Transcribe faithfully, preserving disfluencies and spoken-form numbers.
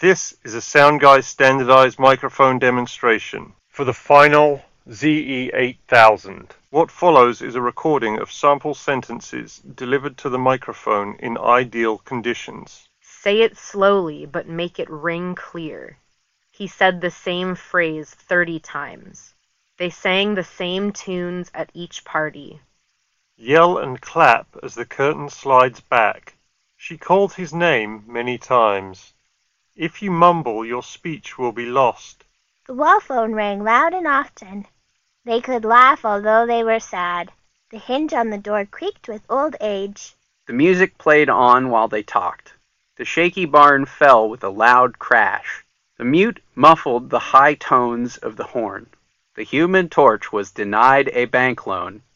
This is a SoundGuys standardized microphone demonstration for the final Z E eight thousand. What follows is a recording of sample sentences delivered to the microphone in ideal conditions. Say it slowly, but make it ring clear. He said the same phrase thirty times. They sang the same tunes at each party. Yell and clap as the curtain slides back. She called his name many times. If you mumble, your speech will be lost. The wall phone rang loud and often. They could laugh although they were sad. The hinge on the door creaked with old age. The music played on while they talked. The shaky barn fell with a loud crash. The mute muffled the high tones of the horn. The Human Torch was denied a bank loan